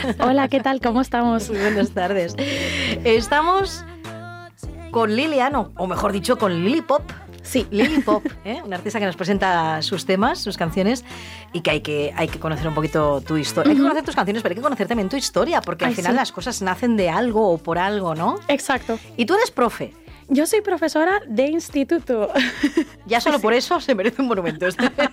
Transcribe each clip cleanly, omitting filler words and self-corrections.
Hola, ¿qué tal? ¿Cómo estamos? Muy buenas tardes. Estamos con Lilian, o mejor dicho, con Lili Pop. Sí. Lili Pop, una artista que nos presenta sus temas, sus canciones, y que hay que conocer un poquito tu historia. Hay que conocer tus canciones, pero hay que conocer también tu historia, porque al final las cosas nacen de algo o por algo, ¿no? Exacto. Y tú eres profe. Yo soy profesora de instituto. Ya solo por eso se merece un monumento.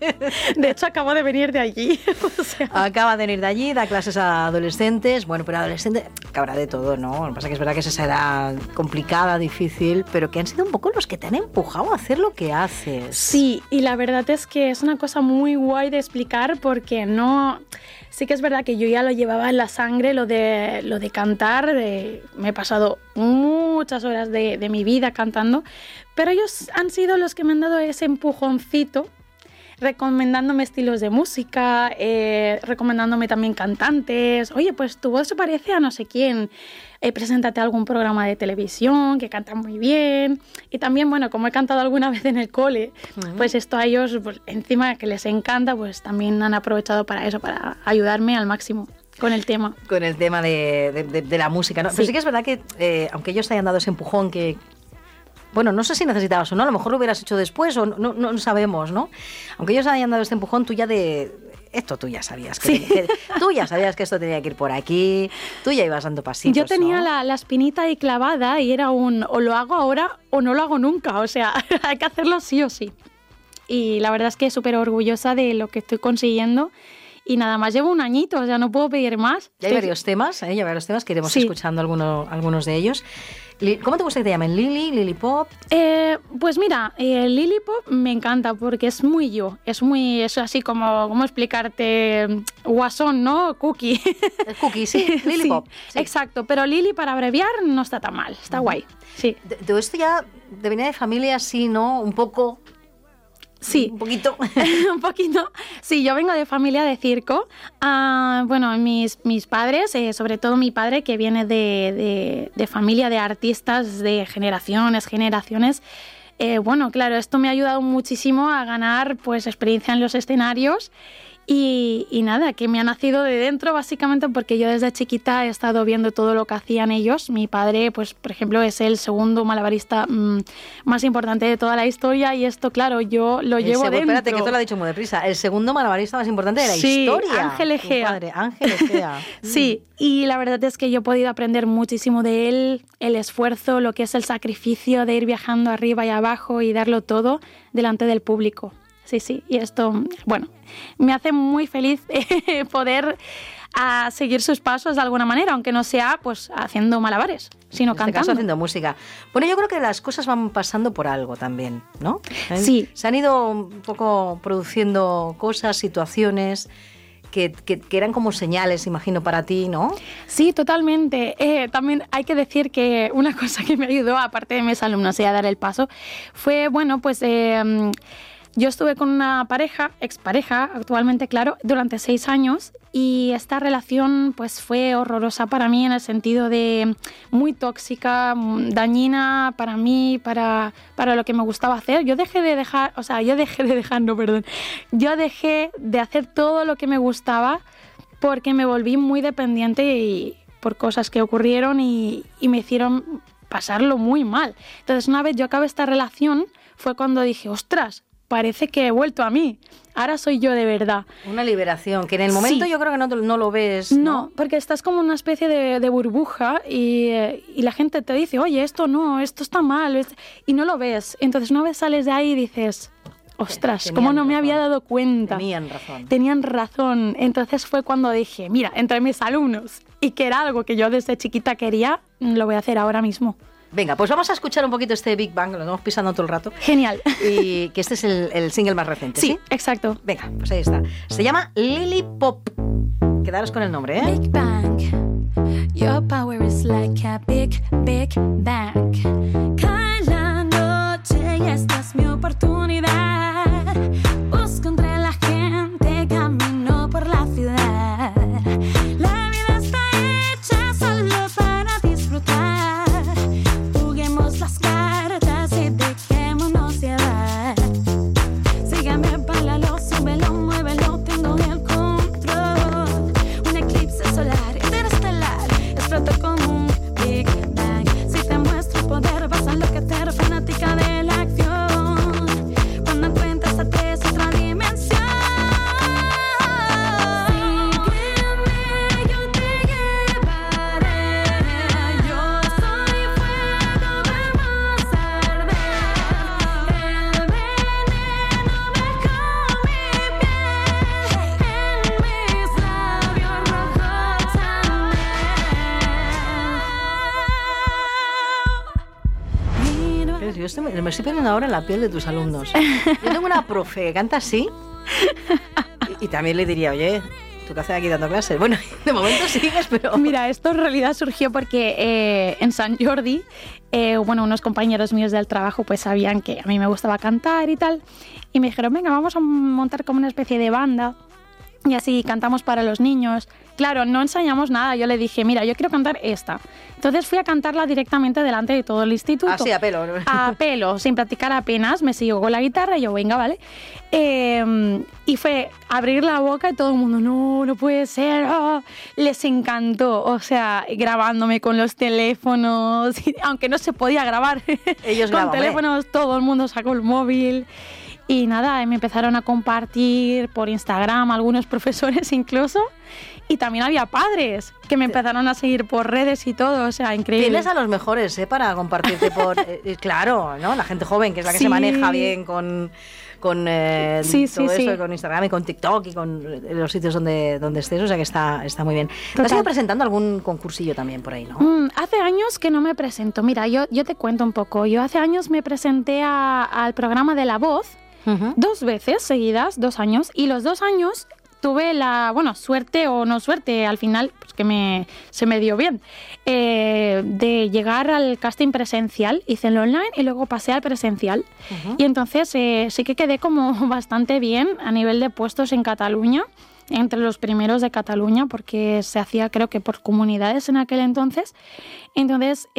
De hecho, acabo de venir de allí. Acaba de venir de allí, da clases a adolescentes. Bueno, pero adolescentes, que habrá de todo, ¿no? Lo que pasa es que es verdad que es esa edad complicada, difícil, pero que han sido un poco los que te han empujado a hacer lo que haces. Sí, y la verdad es que es una cosa muy guay de explicar porque no... Sí que es verdad que yo ya lo llevaba en la sangre, lo de cantar. Me he pasado muchas horas de mi vida cantando, pero ellos han sido los que me han dado ese empujoncito, recomendándome estilos de música, recomendándome también cantantes. Oye, pues tu voz se parece a no sé quién. Preséntate a algún programa de televisión que canta muy bien. Y también, bueno, como he cantado alguna vez en el cole, pues esto a ellos, pues, encima que les encanta, pues también han aprovechado para eso, para ayudarme al máximo con el tema. Con el tema de la música, ¿no? Sí. Pero sí que es verdad que, aunque ellos te hayan dado ese empujón que... Bueno, no sé si necesitabas o no, a lo mejor lo hubieras hecho después o no sabemos, ¿no? Aunque ellos hayan dado este empujón, tú ya sabías tú ya sabías que esto tenía que ir por aquí, tú ya ibas dando pasitos. Yo tenía la espinita ahí clavada y era o lo hago ahora o no lo hago nunca, o sea, hay que hacerlo sí o sí. Y la verdad es que súper orgullosa de lo que estoy consiguiendo. Y nada más llevo un añito, o sea, no puedo pedir más. Ya hay varios temas, que iremos escuchando algunos de ellos. ¿Cómo te gusta que te llamen? ¿Lili Pop? Pues mira, Lili Pop me encanta porque es muy yo. Es así como explicarte guasón, ¿no? Cookie. Cookie, sí. Lili Pop. Sí. Exacto, pero Lili para abreviar no está tan mal, está guay. Sí. Todo esto ya de venir de familia así, ¿no? Un poco... Sí. Un poquito. Un poquito. Sí, yo vengo de familia de circo. Bueno, mis padres, sobre todo mi padre, que viene de familia de artistas de generaciones. Bueno, claro, esto me ha ayudado muchísimo a ganar pues experiencia en los escenarios. Y nada, que me ha nacido de dentro básicamente porque yo desde chiquita he estado viendo todo lo que hacían ellos. Mi padre, pues por ejemplo, es el segundo malabarista más importante de toda la historia y esto, claro, yo lo llevo dentro. Espérate, que esto lo ha dicho muy deprisa. El segundo malabarista más importante de la historia. Sí, Ángel Egea. Padre, Ángel Egea. Sí, y la verdad es que yo he podido aprender muchísimo de él, el esfuerzo, lo que es el sacrificio de ir viajando arriba y abajo y darlo todo delante del público. Sí, y esto, bueno, me hace muy feliz poder seguir sus pasos de alguna manera, aunque no sea pues haciendo malabares, sino cantando. En este caso haciendo música. Bueno, yo creo que las cosas van pasando por algo también, ¿no? Sí. Se han ido un poco produciendo cosas, situaciones... Que eran como señales, imagino, para ti, ¿no? Sí, totalmente. También hay que decir que una cosa que me ayudó, aparte de mis alumnos y a dar el paso, fue, bueno, pues... yo estuve con una expareja, actualmente, claro, durante 6 años y esta relación pues fue horrorosa para mí en el sentido de muy tóxica, dañina para mí, para lo que me gustaba hacer. Yo dejé de hacer todo lo que me gustaba porque me volví muy dependiente y por cosas que ocurrieron y me hicieron pasarlo muy mal. Entonces, una vez yo acabé esta relación, fue cuando dije, ostras, parece que he vuelto a mí. Ahora soy yo de verdad. Una liberación, que en el momento yo creo que no lo ves, ¿no? No, porque estás como una especie de burbuja y la gente te dice, oye, esto está mal, y no lo ves. Entonces una vez sales de ahí y dices, ostras, ¿cómo no me había dado cuenta? Tenían razón. Entonces fue cuando dije, mira, entre mis alumnos, y que era algo que yo desde chiquita quería, lo voy a hacer ahora mismo. Venga, pues vamos a escuchar un poquito este Big Bang, lo estamos pisando todo el rato. Genial. Y que este es el single más reciente, ¿sí? Sí, exacto. Venga, pues ahí está. Se llama Lili Pop. Quedaros con el nombre, ¿eh? Big Bang. Your power is like a big, big bang. Cae la noche y esta es mi oportunidad. Busco entre la gente, camino por la ciudad. La vida está hecha solo para disfrutar. Las cartas y dejémonos llevar. Sígame, bálalo, súbelo, muévelo, tengo el control. Un eclipse solar, me estoy poniendo ahora en la piel de tus alumnos. Yo tengo una profe que canta así y también le diría, oye, ¿tú qué haces aquí dando clases? Bueno, de momento sigues, pero... Mira, esto en realidad surgió porque en Sant Jordi, unos compañeros míos del trabajo pues sabían que a mí me gustaba cantar y tal, y me dijeron, venga, vamos a montar como una especie de banda, y así cantamos para los niños. Claro, no ensayamos nada, yo le dije, mira, yo quiero cantar esta. Entonces fui a cantarla directamente delante de todo el instituto. Así, a pelo, ¿no? A pelo, sin practicar apenas, me siguió con la guitarra y yo, venga, vale. Y fue abrir la boca y todo el mundo, no puede ser, oh. Les encantó, o sea, grabándome con los teléfonos, aunque no se podía grabar. Ellos con graban, teléfonos, todo el mundo sacó el móvil. Y nada, me empezaron a compartir por Instagram, algunos profesores incluso, y también había padres que me empezaron a seguir por redes y todo, o sea, increíble. Tienes a los mejores, para compartirte por... claro, ¿no? La gente joven, que es la que se maneja bien con todo eso, con Instagram y con TikTok y con los sitios donde estés, o sea que está muy bien. ¿Te has ido presentando algún concursillo también por ahí, no? Hace años que no me presento. Mira, yo te cuento un poco. Yo hace años me presenté al programa de La Voz, 2 veces seguidas, 2 años, y los 2 años tuve la, suerte o no suerte, al final pues que se me dio bien, de llegar al casting presencial. Hice el online y luego pasé al presencial. Y entonces sí que quedé como bastante bien a nivel de puestos en Cataluña, entre los primeros de Cataluña, porque se hacía creo que por comunidades en aquel entonces. Entonces,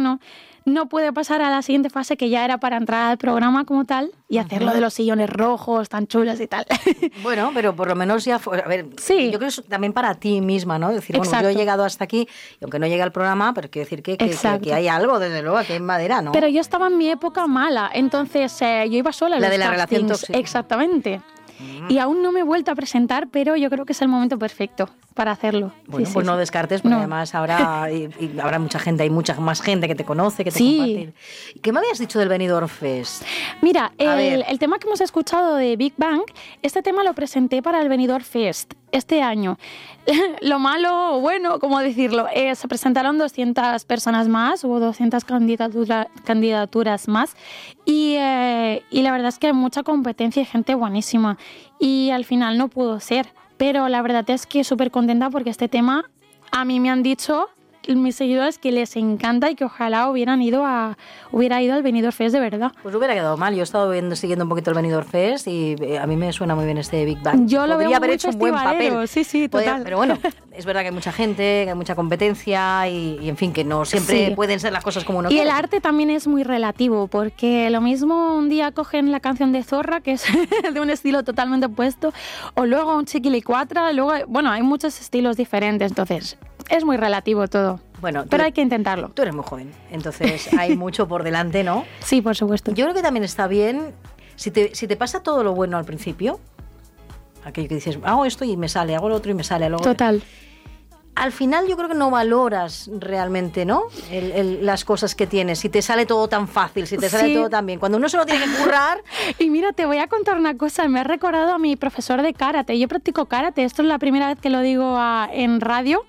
no pude pasar a la siguiente fase, que ya era para entrar al programa como tal y hacerlo de los sillones rojos tan chulos y tal. Bueno, pero por lo menos ya fue... A ver, sí. Yo creo que es también para ti misma, ¿no? Decir, bueno, yo he llegado hasta aquí, y aunque no llegue al programa, pero quiero decir que hay algo, desde luego, aquí en madera, ¿no? Pero yo estaba en mi época mala, entonces yo iba sola a los la de la castings. Relación Tóxica. Exactamente. Y aún no me he vuelto a presentar, pero yo creo que es el momento perfecto para hacerlo. Bueno, sí, pues sí, no descartes, porque además ahora y habrá mucha gente, hay mucha más gente que te conoce, que te comparte. ¿Qué me habías dicho del Benidorm Fest? Mira, el tema que hemos escuchado de Big Bang, este tema lo presenté para el Benidorm Fest este año. Lo malo, o bueno, ¿cómo decirlo? Se presentaron 200 personas más, hubo 200 candidaturas más, y la verdad es que hay mucha competencia y gente buenísima, y al final no pudo ser, pero la verdad es que súper contenta porque este tema a mí me han dicho mis seguidores que les encanta y que ojalá hubiera ido al Benidorm Fest de verdad. Pues hubiera quedado mal. Yo he estado siguiendo un poquito el Benidorm Fest y a mí me suena muy bien este Big Bang. Yo lo Podría veo haber muy hecho un buen papel. Sí, total. Pero bueno, es verdad que hay mucha gente, que hay mucha competencia y en fin, que no siempre pueden ser las cosas como uno quiere. Y el arte también es muy relativo, porque lo mismo un día cogen la canción de Zorra, que es de un estilo totalmente opuesto, o luego un Chiquilicuatra, luego, hay muchos estilos diferentes, entonces es muy relativo todo. Bueno, pero hay que intentarlo. Tú eres muy joven, entonces hay mucho por delante, ¿no? Sí, por supuesto. Yo creo que también está bien, si te pasa todo lo bueno al principio, aquello que dices, hago esto y me sale, hago lo otro y me sale. Luego, total. Al final yo creo que no valoras realmente, ¿no? Las cosas que tienes, si te sale todo tan fácil, si te sale todo tan bien. Cuando uno se lo tiene que currar... Y mira, te voy a contar una cosa, me ha recordado a mi profesor de karate. Yo practico karate, esto es la primera vez que lo digo en radio,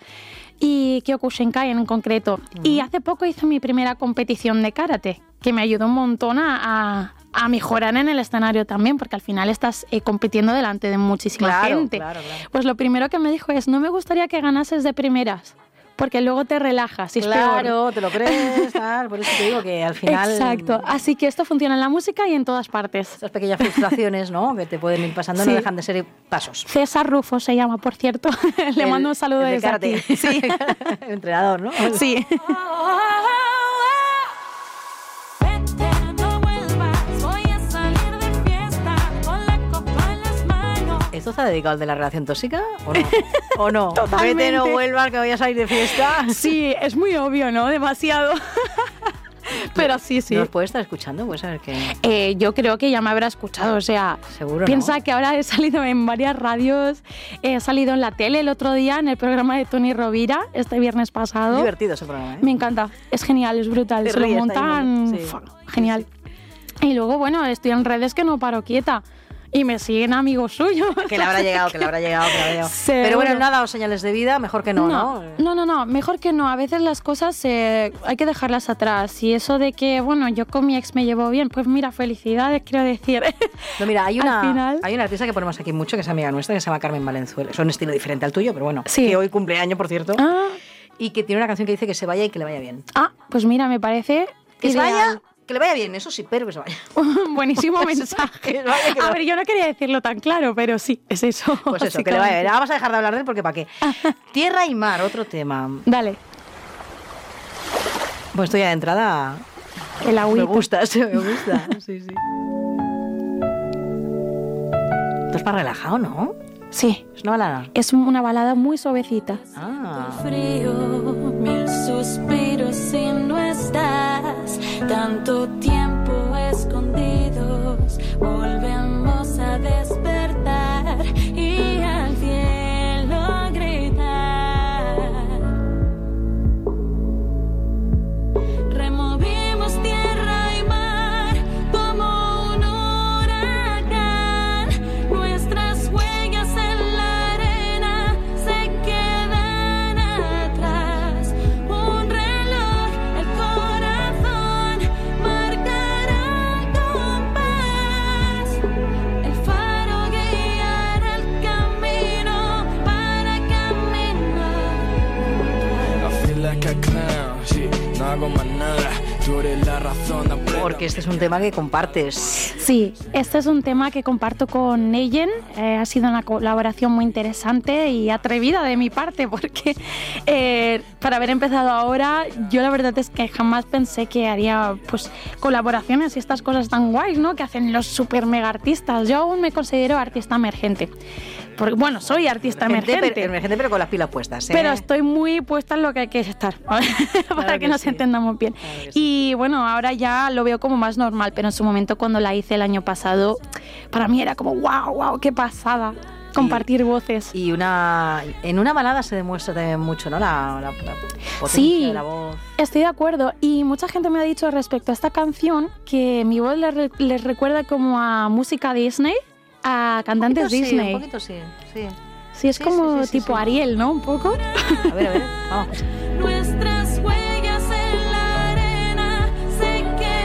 y Kyokushinkai en concreto. Y hace poco hice mi primera competición de karate, que me ayudó un montón a mejorar en el escenario también, porque al final estás compitiendo delante de muchísima gente. Claro. Pues lo primero que me dijo es, no me gustaría que ganases de primeras, porque luego te relajas y es peor. Te lo crees, por eso te digo que al final... Exacto, así que esto funciona en la música y en todas partes. Esas pequeñas frustraciones, ¿no?, que te pueden ir pasando, no dejan de ser pasos. César Rufo se llama, por cierto. Le mando un saludo desde aquí. Sí. El entrenador, ¿no? Sí. ¿Esto está dedicado al de la relación tóxica o no? ¿O no? Totalmente. Vete, no vuelvas, que voy a salir de fiesta. Sí, es muy obvio, ¿no? Demasiado. Pero sí. ¿Nos puede estar escuchando? Pues a ver qué... yo creo que ya me habrá escuchado, o sea... Seguro, piensa ¿no? que ahora he salido en varias radios, he salido en la tele el otro día, en el programa de Toni Rovira, este viernes pasado. Divertido ese programa, ¿eh? Me encanta, es genial, es brutal, se lo montan... Genial. Y luego, estoy en redes que no paro quieta. y me siguen amigos suyos. Que le habrá llegado. Seguro. Pero bueno, no ha dado señales de vida, mejor que no. No, mejor que no. A veces las cosas hay que dejarlas atrás. Y eso de que, bueno, yo con mi ex me llevo bien, pues mira, felicidades, quiero decir. No, mira, hay Al final... una artista que ponemos aquí mucho, que es amiga nuestra, que se llama Carmen Valenzuela. Es un estilo diferente al tuyo, pero bueno, sí. Que hoy cumpleaños, por cierto. Ah. Y que tiene una canción que dice que se vaya y que le vaya bien. Ah, pues mira, me parece que ideal. se vaya, que le vaya bien, eso sí, pero que se vaya. Buenísimo mensaje. A ver, yo no quería decirlo tan claro, pero sí, es eso. Pues eso, que le vaya bien. Vamos a dejar de hablar de él porque ¿para qué? Tierra y mar, otro tema. Dale. Pues estoy ya de entrada. El agüita. Me gusta. Sí. Esto es para relajado, ¿no? Sí. Es una balada. Es una balada muy suavecita. Frío, 1000 suspiros si no estás. Tanto tiempo escondidos, volvemos a despertar y al cielo gritar. Removimos tierra y mar como un huracán. Nuestras huellas en la arena se quedan atrás. Un reloj, el corazón marcará el compás. El faro guiará el camino para caminar. I feel like a clown, sí, no hago más nada. Tú eres la razón. Porque este es un tema que compartes. Sí, este es un tema que comparto con Neyen. Ha sido una colaboración muy interesante y atrevida de mi parte porque para haber empezado ahora, yo la verdad es que jamás pensé que haría pues colaboraciones y estas cosas tan guays, ¿no? Que hacen los super mega artistas. Yo aún me considero artista emergente. Porque, bueno, soy artista emergente. Pero con las pilas puestas, ¿eh? Pero estoy muy puesta en lo que hay que estar, para que nos entendamos bien. Y bueno, ahora ya lo veo como más normal, pero en su momento cuando la hice el año pasado, para mí era como wow, qué pasada. Compartir voces. Y en una balada se demuestra también mucho, ¿no? La potencia de la voz. Estoy de acuerdo. Y mucha gente me ha dicho respecto a esta canción que mi voz les recuerda como a música Disney, a cantantes Disney. Un poquito sí. Sí, es como tipo Ariel, ¿no? Un poco. A ver, vamos. Nuestras huellas en la arena se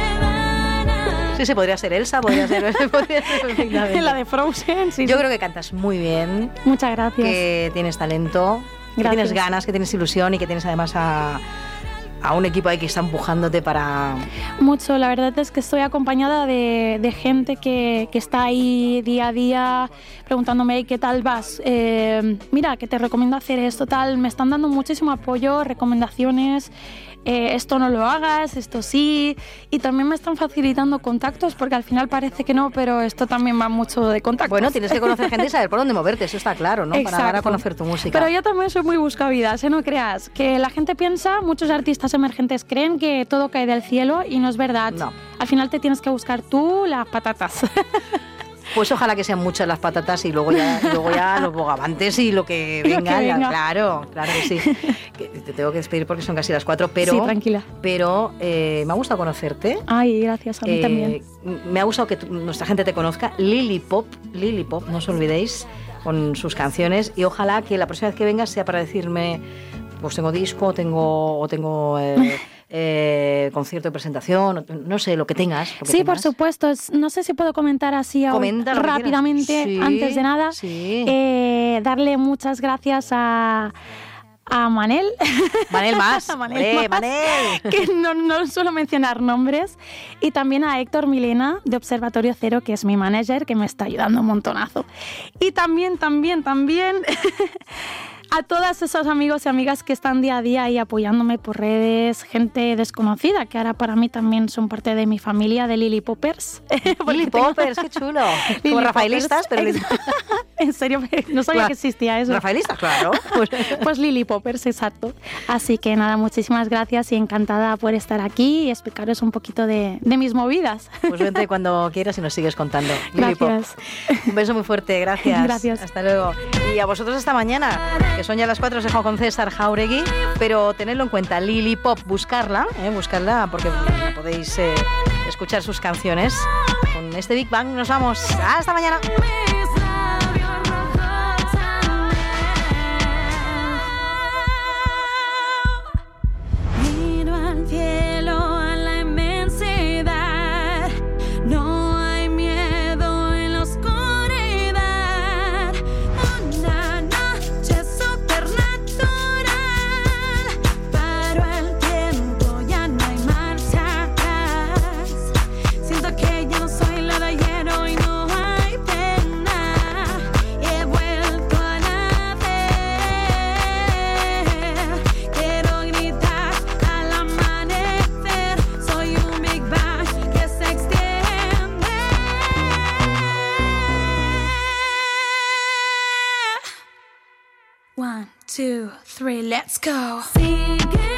quedan. Sí, podría ser Elsa, podría ser perfectamente. La de Frozen, sí. Yo creo que cantas muy bien. Muchas gracias. Que tienes talento, que tienes ganas, que tienes ilusión y que tienes además a un equipo ahí que está empujándote para... Mucho, la verdad es que estoy acompañada de gente que está ahí día a día preguntándome ¿qué tal vas? Mira, que te recomiendo hacer esto, tal. Me están dando muchísimo apoyo, recomendaciones. Esto no lo hagas, esto sí, y también me están facilitando contactos porque al final parece que no, pero esto también va mucho de contactos. Bueno, tienes que conocer gente y saber por dónde moverte, eso está claro, ¿no? Exacto. Para dar a conocer tu música. Pero yo también soy muy buscavidas, no creas, que la gente piensa, muchos artistas emergentes creen que todo cae del cielo y no es verdad. No. Al final te tienes que buscar tú las patatas. Pues ojalá que sean muchas las patatas y luego ya los bogavantes y lo que venga. Claro que sí. Te tengo que despedir porque son casi las 4, pero... Sí, tranquila. Pero me ha gustado conocerte. Ay, gracias, a mí también. Me ha gustado que nuestra gente te conozca. Lily Pop, no os olvidéis, con sus canciones. Y ojalá que la próxima vez que vengas sea para decirme, pues tengo disco, tengo concierto de presentación, no sé, lo que tengas. Sí, por supuesto. No sé si puedo comentar así rápidamente, antes de nada. Sí. Darle muchas gracias a Manel. Manel más. Manel. Que no suelo mencionar nombres. Y también a Héctor Milena, de Observatorio Cero, que es mi manager, que me está ayudando un montonazo. Y también a todos esos amigos y amigas que están día a día ahí apoyándome por redes, gente desconocida, que ahora para mí también son parte de mi familia de Lily Poppers. Lily Poppers, qué chulo. Como rafaelistas, pero... En serio, no sabía que existía eso. Rafaelistas, claro. Pues Lily Poppers, exacto. Así que nada, muchísimas gracias y encantada por estar aquí y explicaros un poquito de mis movidas. Pues vente cuando quieras y nos sigues contando. Gracias. Un beso muy fuerte, gracias. Gracias. Hasta luego. Y a vosotros hasta mañana, que son ya las 4, os dejo con César Jauregui, pero tenedlo en cuenta, Lily Pop, buscarla porque podéis escuchar sus canciones con con este Big Bang nos vamos. Hasta mañana. One, two, three, let's go. Sigue